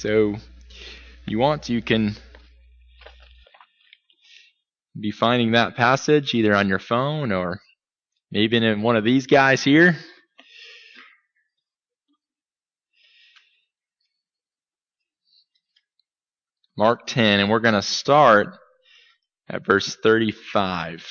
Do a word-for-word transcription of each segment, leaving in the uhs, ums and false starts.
So, you want to, you can be finding that passage either on your phone or maybe in one of these guys here. Mark ten, and we're going to start at verse thirty-five.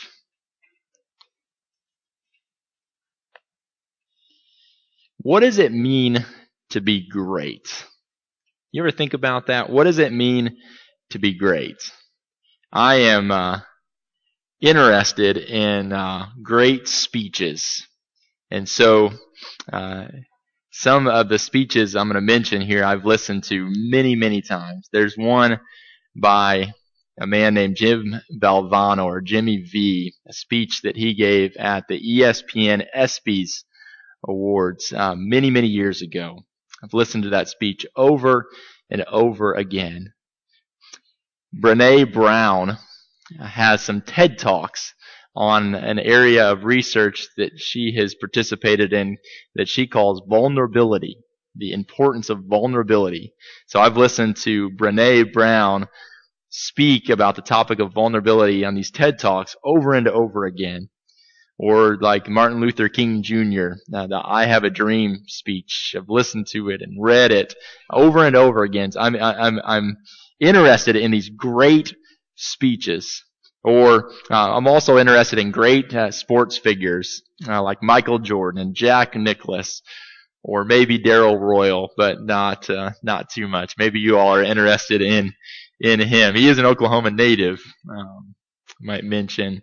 What does it mean to be great? You ever think about that? What does it mean to be great? I am uh, interested in uh, great speeches. And so uh, some of the speeches I'm going to mention here I've listened to many, many times. There's one by a man named Jim Valvano, or Jimmy V, a speech that he gave at the E S P N ESPYs Awards uh, many, many years ago. I've listened to that speech over and over again. Brené Brown has some TED Talks on an area of research that she has participated in that she calls vulnerability, the importance of vulnerability. So I've listened to Brené Brown speak about the topic of vulnerability on these TED Talks over and over again. Or like Martin Luther King Junior, uh, the I Have a Dream speech. I've listened to it and read it over and over again. So I'm, I'm, I'm interested in these great speeches. Or uh, I'm also interested in great uh, sports figures uh, like Michael Jordan and Jack Nicklaus, or maybe Darrell Royal, but not uh, not too much. Maybe you all are interested in in him. He is an Oklahoma native. Um, might mention.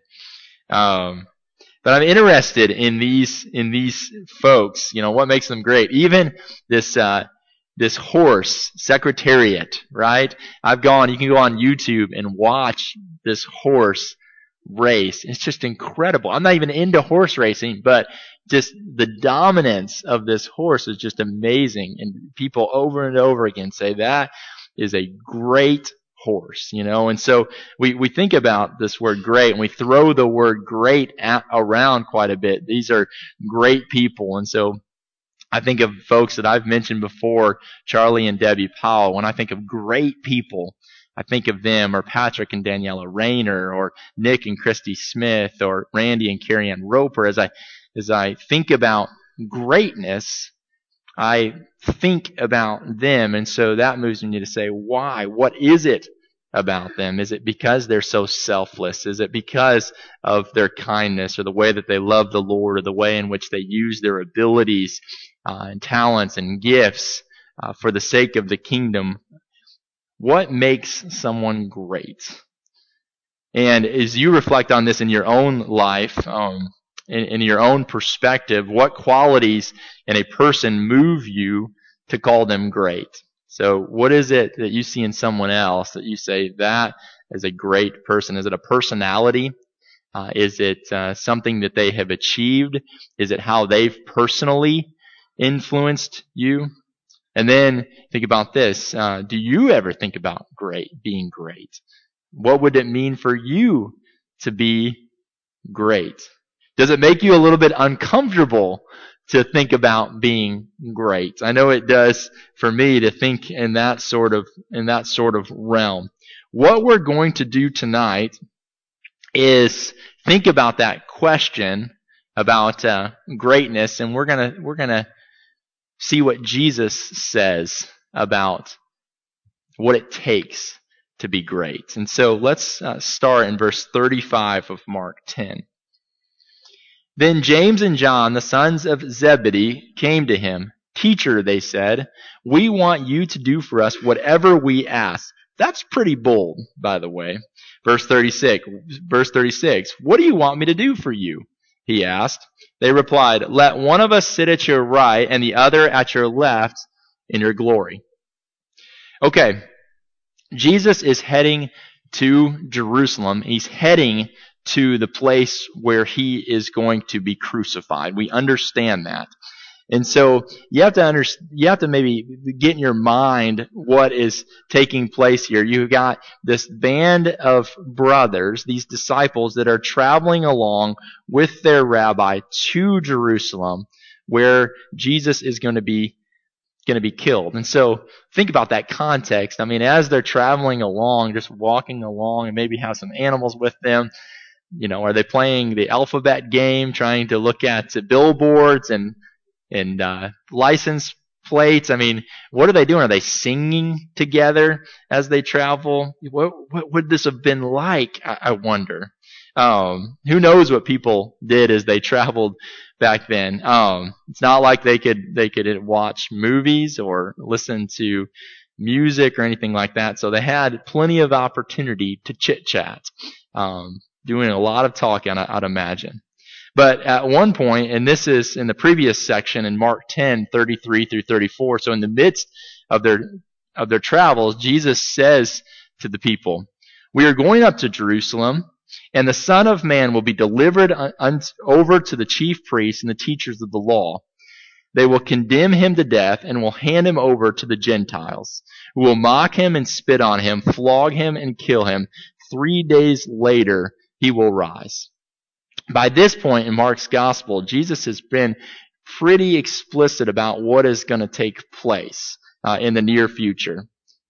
Um, But I'm interested in these in these folks. You know, what makes them great? Even this uh, this horse Secretariat, right? I've gone. You can go on YouTube and watch this horse race. It's just incredible. I'm not even into horse racing, but just the dominance of this horse is just amazing. And people over and over again say that is a great horse, you know. And so we, we think about this word great, and we throw the word great at, around quite a bit. These are great people. And so I think of folks that I've mentioned before, Charlie and Debbie Powell. When I think of great people, I think of them, or Patrick and Daniela Rayner, or Nick and Christy Smith, or Randy and Carrie Ann Roper. As I as I think about greatness, I think about them, and so that moves me to say, why? What is it about them? Is it because they're so selfless? Is it because of their kindness, or the way that they love the Lord, or the way in which they use their abilities uh, and talents and gifts uh, for the sake of the kingdom? What makes someone great? And as you reflect on this in your own life, um, in, in your own perspective, what qualities in a person move you to call them great? So what is it that you see in someone else that you say, that is a great person? Is it a personality? Uh, is it uh, something that they have achieved? Is it how they've personally influenced you? And then think about this. Uh, do you ever think about great, being great? What would it mean for you to be great? Does it make you a little bit uncomfortable to think about being great? I know it does for me to think in that sort of in that sort of realm. What we're going to do tonight is think about that question about uh, greatness, and we're gonna we're gonna see what Jesus says about what it takes to be great. And so let's uh, start in verse thirty-five of Mark ten. Then James and John, the sons of Zebedee, came to him. Teacher, they said, we want you to do for us whatever we ask. That's pretty bold, by the way. Verse thirty-six. Verse thirty-six. What do you want me to do for you? He asked. They replied, let one of us sit at your right and the other at your left in your glory. Okay, Jesus is heading to Jerusalem. He's heading to the place where he is going to be crucified. We understand that. And so you have to under, you have to maybe get in your mind what is taking place here. You've got this band of brothers, these disciples that are traveling along with their rabbi to Jerusalem, where Jesus is going to be going to be killed. And so think about that context. I mean, as they're traveling along, just walking along, and maybe have some animals with them, you know, are they playing the alphabet game, trying to look at billboards and and uh, license plates? I mean, what are they doing? Are they singing together as they travel? What, what would this have been like, I, I wonder? Um, who knows what people did as they traveled back then? Um, it's not like they could they could watch movies or listen to music or anything like that. So they had plenty of opportunity to chit chat, um, doing a lot of talking, I'd imagine. But at one point, and this is in the previous section in Mark ten, thirty-three through thirty-four, so in the midst of their of their travels, Jesus says to the people, "We are going up to Jerusalem, and the Son of Man will be delivered un- un- over to the chief priests and the teachers of the law. They will condemn him to death and will hand him over to the Gentiles, who will mock him and spit on him, flog him and kill him. Three days later, he will rise." By this point in Mark's gospel, Jesus has been pretty explicit about what is going to take place uh, in the near future.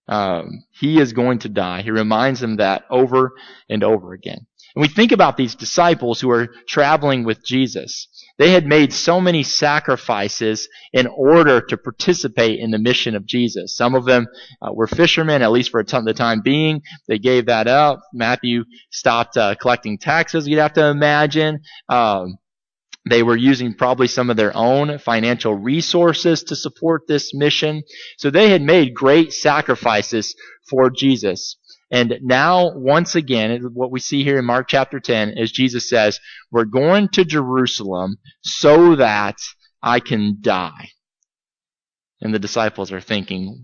Um, he is going to die. He reminds them that over and over again. And we think about these disciples who are traveling with Jesus. They had made so many sacrifices in order to participate in the mission of Jesus. Some of them uh, were fishermen, at least for a ton, the time being. They gave that up. Matthew stopped uh, collecting taxes, you'd have to imagine. Um, they were using probably some of their own financial resources to support this mission. So they had made great sacrifices for Jesus. And now, once again, what we see here in Mark chapter ten is Jesus says, "We're going to Jerusalem so that I can die." And the disciples are thinking,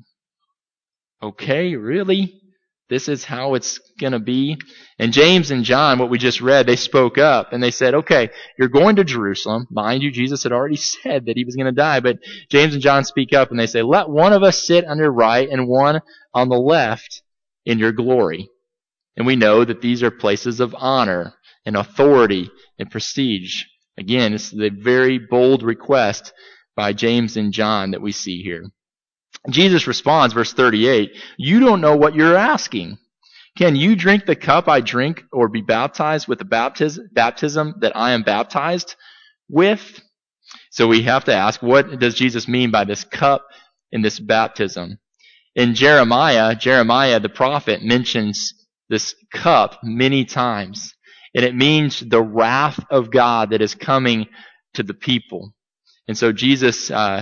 okay, really? This is how it's going to be? And James and John, what we just read, they spoke up and they said, okay, you're going to Jerusalem. Mind you, Jesus had already said that he was going to die. But James and John speak up and they say, "Let one of us sit on your right and one on the left in your glory." And we know that these are places of honor and authority and prestige. Again, it's the very bold request by James and John that we see here. Jesus responds, verse thirty-eight, "You don't know what you're asking. Can you drink the cup I drink or be baptized with the baptism, baptism that I am baptized with?" So we have to ask, what does Jesus mean by this cup and this baptism? In Jeremiah, Jeremiah the prophet mentions this cup many times. And it means the wrath of God that is coming to the people. And so Jesus uh,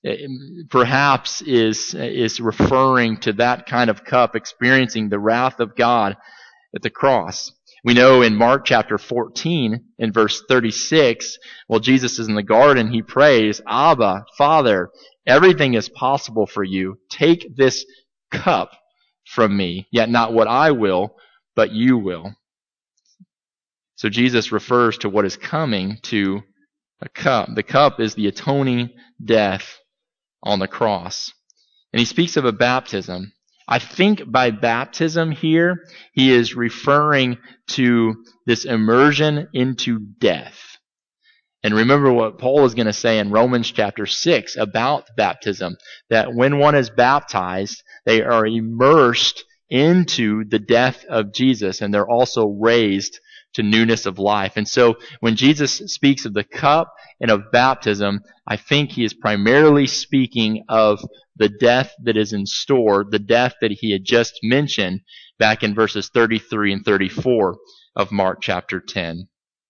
perhaps is, is referring to that kind of cup, experiencing the wrath of God at the cross. We know in Mark chapter fourteen, in verse thirty-six, while Jesus is in the garden, he prays, "Abba, Father, everything is possible for you. Take this cup from me, yet not what I will, but you will." So Jesus refers to what is coming to a cup. The cup is the atoning death on the cross. And he speaks of a baptism. I think by baptism here, he is referring to this immersion into death. And remember what Paul is going to say in Romans chapter six about baptism, that when one is baptized, they are immersed into the death of Jesus, and they're also raised to newness of life. And so when Jesus speaks of the cup and of baptism, I think he is primarily speaking of the death that is in store, the death that he had just mentioned back in verses thirty-three and thirty-four of Mark chapter ten.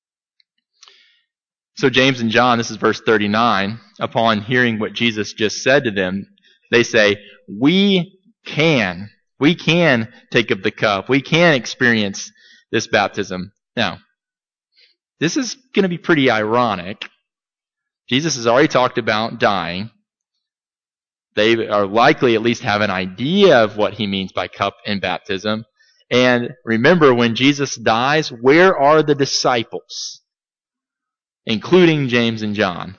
So James and John, this is verse thirty-nine, upon hearing what Jesus just said to them, they say, we can, we can take up the cup. We can experience this baptism. Now, this is going to be pretty ironic. Jesus has already talked about dying. They are likely at least have an idea of what he means by cup and baptism. And remember, when Jesus dies, where are the disciples? Including James and John.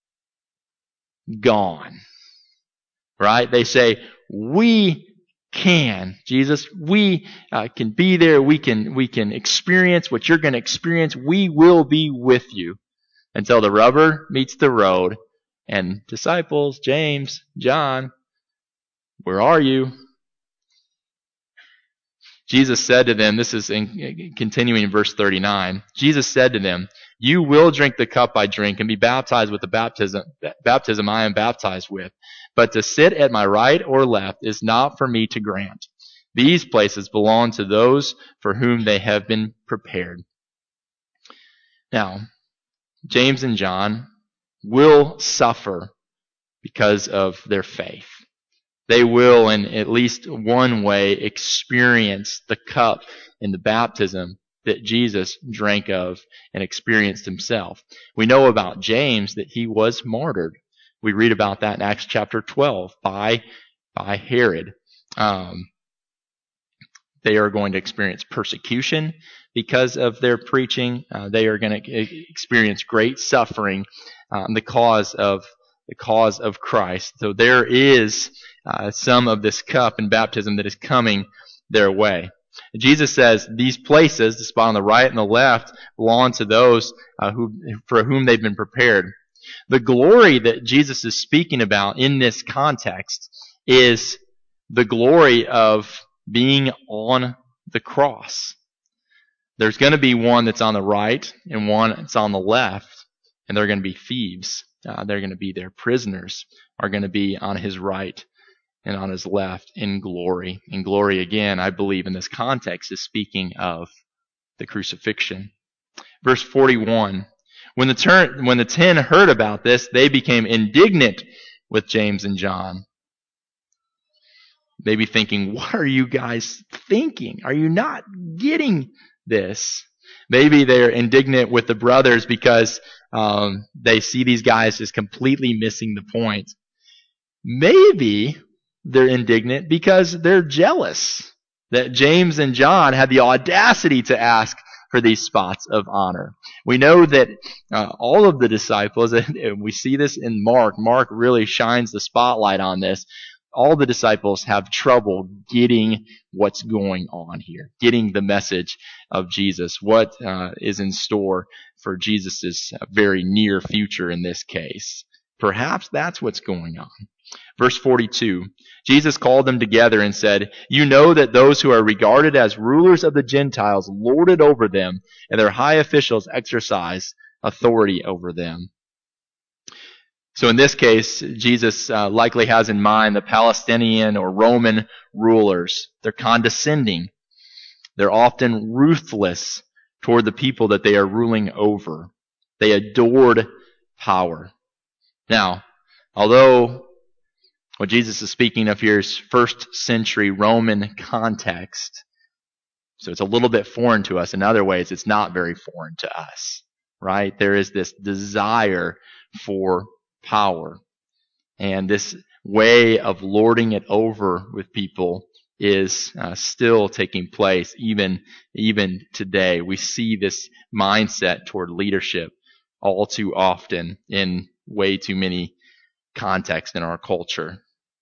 Gone. Right? They say, we can, Jesus, we uh, can be there. We can, we can experience what you're going to experience. We will be with you until the rubber meets the road And disciples, James, John, where are you? Jesus said to them, this is in, continuing in verse thirty-nine, Jesus said to them, you will drink the cup I drink and be baptized with the baptism, baptism I am baptized with. But to sit at my right or left is not for me to grant. These places belong to those for whom they have been prepared. Now, James and John will suffer because of their faith. They will, in at least one way, experience the cup and the baptism that Jesus drank of and experienced himself. We know about James that he was martyred. We read about that in Acts chapter twelve by, by Herod. Um, they are going to experience persecution because of their preaching. Uh, they are going to experience great suffering um, the cause of the cause of Christ. So there is uh, some of this cup and baptism that is coming their way. Jesus says these places, the spot on the right and the left, belong to those uh, who for whom they've been prepared. The glory that Jesus is speaking about in this context is the glory of being on the cross. There's going to be one that's on the right and one that's on the left, and they're going to be thieves. Uh, they're going to be their prisoners, are going to be on his right and on his left in glory. And glory, again, I believe in this context is speaking of the crucifixion. Verse forty-one, when the, ter- when the ten heard about this, they became indignant with James and John. They be thinking, what are you guys thinking? Are you not getting this? Maybe they're indignant with the brothers because um, they see these guys just completely missing the point. Maybe they're indignant because they're jealous that James and John had the audacity to ask for these spots of honor. We know that uh, all of the disciples, and we see this in Mark, Mark really shines the spotlight on this. All the disciples have trouble getting what's going on here, getting the message of Jesus, what uh, is in store for Jesus' very near future in this case. Perhaps that's what's going on. Verse forty-two, Jesus called them together and said, you know that those who are regarded as rulers of the Gentiles lord it over them, and their high officials exercise authority over them. So in this case, Jesus uh, likely has in mind the Palestinian or Roman rulers. They're condescending. They're often ruthless toward the people that they are ruling over. They adored power. Now, although what Jesus is speaking of here is first century Roman context, so it's a little bit foreign to us. In other ways, it's not very foreign to us, right? There is this desire for power. And this way of lording it over with people is uh, still taking place even, even today. We see this mindset toward leadership all too often in way too many contexts in our culture.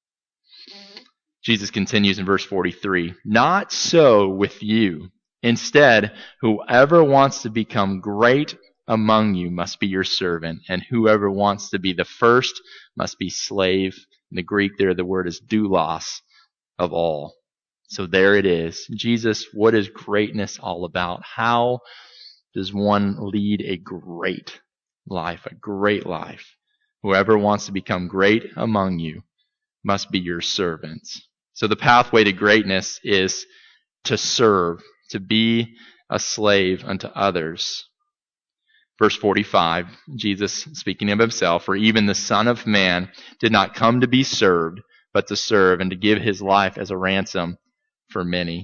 Jesus continues in verse forty-three, not so with you. Instead, whoever wants to become great among you must be your servant, and whoever wants to be the first must be slave. In the Greek there, the word is doulos of all. So there it is. Jesus, what is greatness all about? How does one lead a great life, a great life? Whoever wants to become great among you must be your servant. So the pathway to greatness is to serve, to be a slave unto others. Verse forty-five, Jesus speaking of himself, for even the Son of Man did not come to be served, but to serve and to give his life as a ransom for many.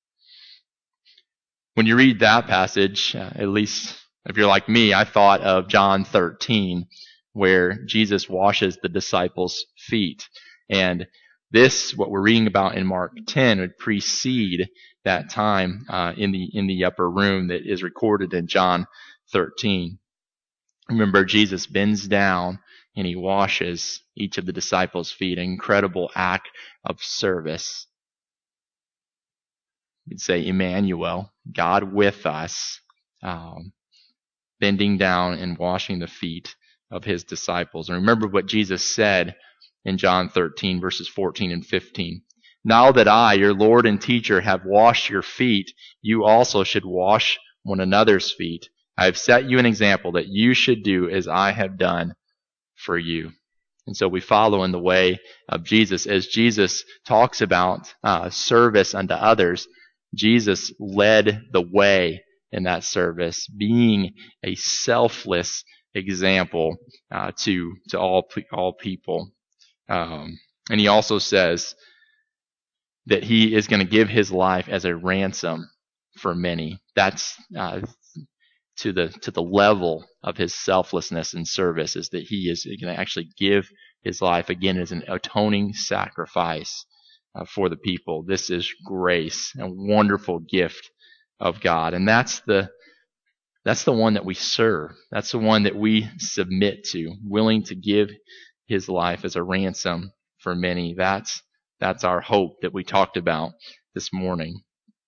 When you read that passage, uh, at least if you're like me, I thought of John thirteen, where Jesus washes the disciples' feet. And this, what we're reading about in Mark ten, would precede that time uh, in the in the upper room that is recorded in John thirteen. Remember, Jesus bends down and he washes each of the disciples' feet, an incredible act of service. You'd say Emmanuel, God with us, um, bending down and washing the feet of his disciples. And remember what Jesus said in John thirteen, verses fourteen and fifteen. Now that I, your Lord and teacher, have washed your feet, you also should wash one another's feet. I have set you an example that you should do as I have done for you. And so we follow in the way of Jesus. As Jesus talks about uh, service unto others, Jesus led the way in that service, being a selfless example uh, to to all all people. Um, and he also says that he is going to give his life as a ransom for many. That's uh, to the to the level of his selflessness and service, is that he is going to actually give his life again as an atoning sacrifice uh, for the people. This is grace, a wonderful gift of God, and that's the that's the one that we serve. That's the one that we submit to, willing to give his life as a ransom for many. That's that's our hope that we talked about this morning.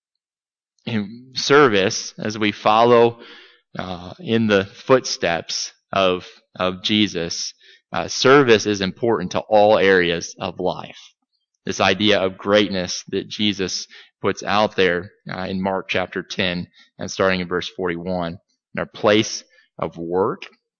In service, as we follow uh, in the footsteps of of Jesus, uh, service is important to all areas of life. This idea of greatness that Jesus puts out there uh, in Mark chapter ten and starting in verse forty-one. In our place of work,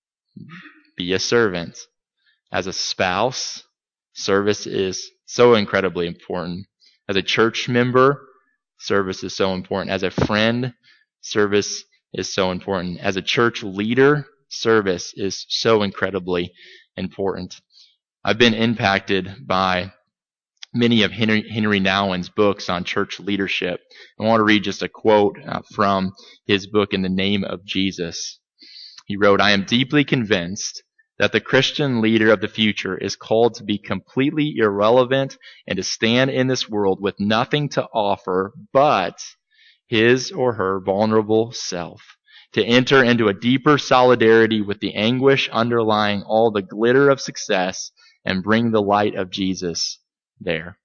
be a servant. As a spouse, service is so incredibly important. As a church member, service is so important. As a friend, service is so important. As a church leader, service is so incredibly important. I've been impacted by many of Henry, Henry Nouwen's books on church leadership. I want to read just a quote uh, from his book, In the Name of Jesus. He wrote, "I am deeply convinced that the Christian leader of the future is called to be completely irrelevant and to stand in this world with nothing to offer but his or her vulnerable self, to enter into a deeper solidarity with the anguish underlying all the glitter of success and bring the light of Jesus there."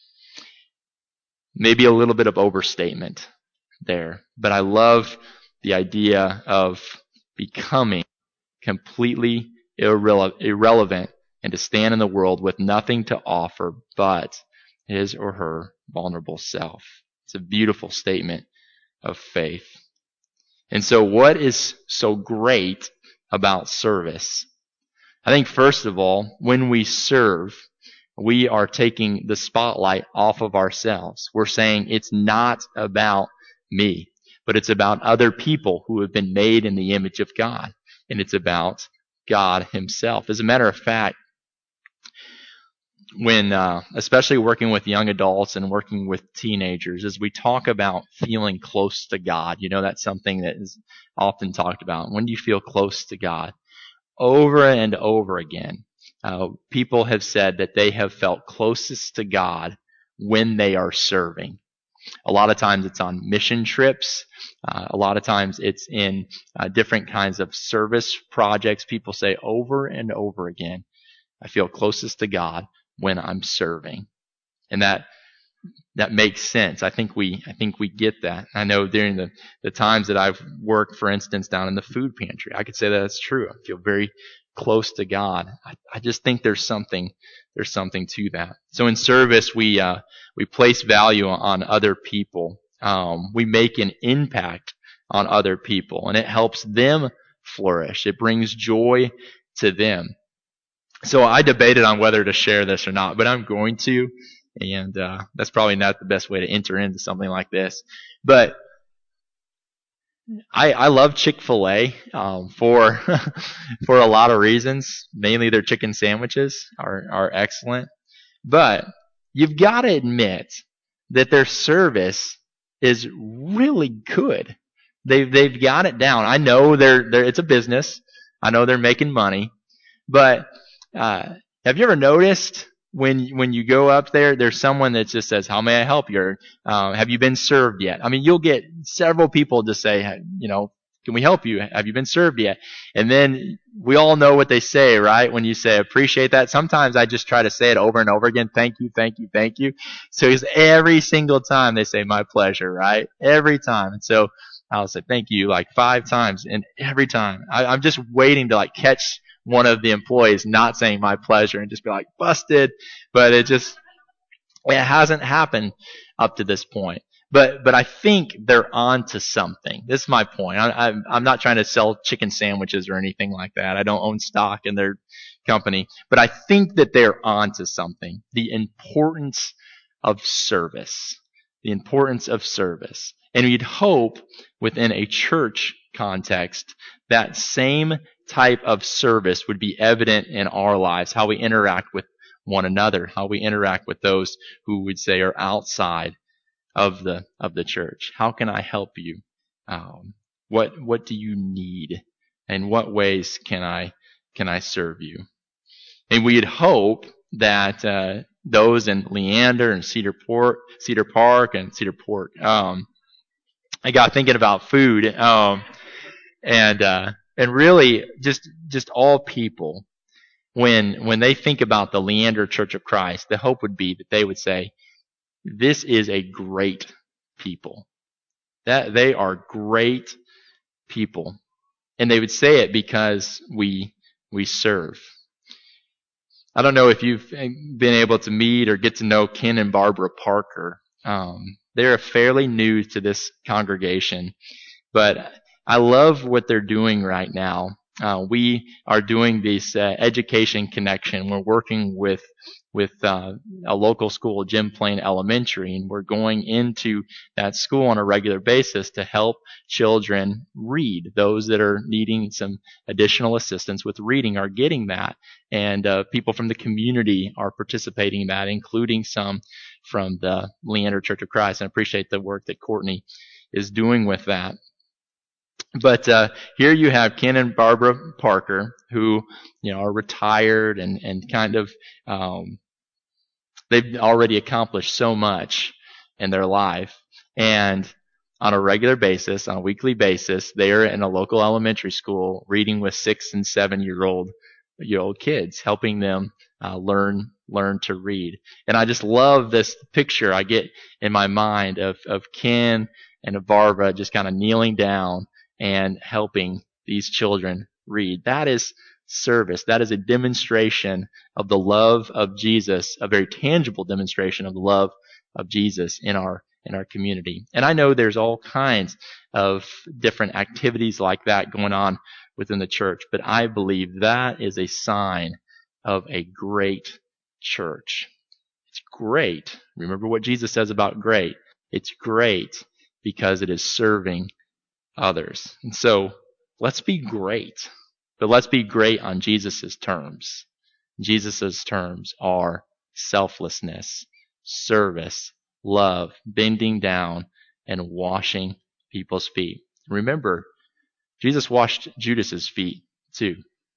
Maybe a little bit of overstatement there, but I love the idea of becoming completely irrele- irrelevant and to stand in the world with nothing to offer but his or her vulnerable self. It's a beautiful statement of faith. And so what is so great about service? I think first of all, when we serve, we are taking the spotlight off of ourselves. We're saying it's not about me, but it's about other people who have been made in the image of God. And it's about God himself. As a matter of fact, when, uh, especially working with young adults and working with teenagers, as we talk about feeling close to God, you know, that's something that is often talked about. When do you feel close to God? Over and over again, uh, people have said that they have felt closest to God when they are serving. A lot of times it's on mission trips. Uh, a lot of times it's in uh, different kinds of service projects. People say over and over again, I feel closest to God when I'm serving. And that that makes sense. I think we I think we get that. I know during the, the times that I've worked, for instance, down in the food pantry, I could say that that's true. I feel very close to God. I, I just think there's something there's something to that. So in service, we uh, we place value on other people. Um, we make an impact on other people, and it helps them flourish. It brings joy to them. So I debated on whether to share this or not, but I'm going to. And uh, that's probably not the best way to enter into something like this. But I, I love Chick-fil-A um, for for a lot of reasons. Mainly their chicken sandwiches are, are excellent. But you've got to admit that their service is really good. They've they've got it down. I know they're they're it's a business. I know they're making money. But uh, have you ever noticed when when you go up there, there's someone that just says, "How may I help you?" Or, uh, "Have you been served yet?" I mean, you'll get several people to say, you know, "Can we help you? Have you been served yet?" And then we all know what they say, right? When you say, "Appreciate that." Sometimes I just try to say it over and over again. Thank you, thank you, thank you. So it's every single time they say, "My pleasure," right? Every time. And so I'll say, "Thank you," like five times. And every time I, I'm just waiting to like catch one of the employees not saying my pleasure and just be like, busted. But it just, it hasn't happened up to this point. But but I think they're on to something. This is my point. I, I'm, I'm not trying to sell chicken sandwiches or anything like that. I don't own stock in their company. But I think that they're on to something. The importance of service. The importance of service. And we'd hope within a church context that same type of service would be evident in our lives, how we interact with one another, how we interact with those who would say are outside of the of the church. How can I help you? Um, what what do you need? And what ways can I can I serve you? And we'd hope that uh, those in Leander and Cedar Port, Cedar Park and Cedar Port. Um, I got thinking about food, um, and uh, and really just just all people. When when they think about the Leander Church of Christ, the hope would be that they would say, this is a great people. That they are great people. And they would say it because we we serve. I don't know if you've been able to meet or get to know Ken and Barbara Parker. Um, they're fairly new to this congregation, but I love what they're doing right now. Uh, we are doing this uh, education connection. We're working with with uh, a local school, Jim Plain Elementary, and we're going into that school on a regular basis to help children read. Those that are needing some additional assistance with reading are getting that, and uh, people from the community are participating in that, including some from the Leander Church of Christ. And I appreciate the work that Courtney is doing with that. But uh, here you have Ken and Barbara Parker, who you know are retired and and kind of um, they've already accomplished so much in their life, and on a regular basis, on a weekly basis, they are in a local elementary school reading with six and seven year old year old kids, helping them uh, learn learn to read. And I just love this picture I get in my mind of of Ken and of Barbara just kind of kneeling down and helping these children read. That is service. That is a demonstration of the love of Jesus, a very tangible demonstration of the love of Jesus in our in our community. And I know there's all kinds of different activities like that going on within the church, but I believe that is a sign of a great church. It's great. Remember what Jesus says about great. It's great because it is serving others. And so let's be great, but let's be great on Jesus's terms. Jesus's terms are selflessness, service, love, bending down, and washing people's feet. Remember, Jesus washed Judas's feet too.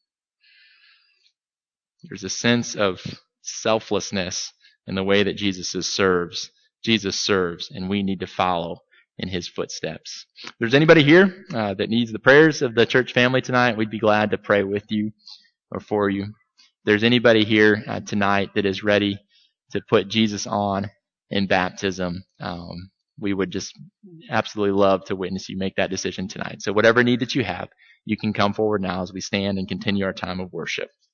There's a sense of selflessness in the way that Jesus serves. Jesus serves, and we need to follow in his footsteps. If there's anybody here uh, that needs the prayers of the church family tonight, we'd be glad to pray with you or for you. If there's anybody here uh, tonight that is ready to put Jesus on in baptism, um, we would just absolutely love to witness you make that decision tonight. So whatever need that you have, you can come forward now as we stand and continue our time of worship.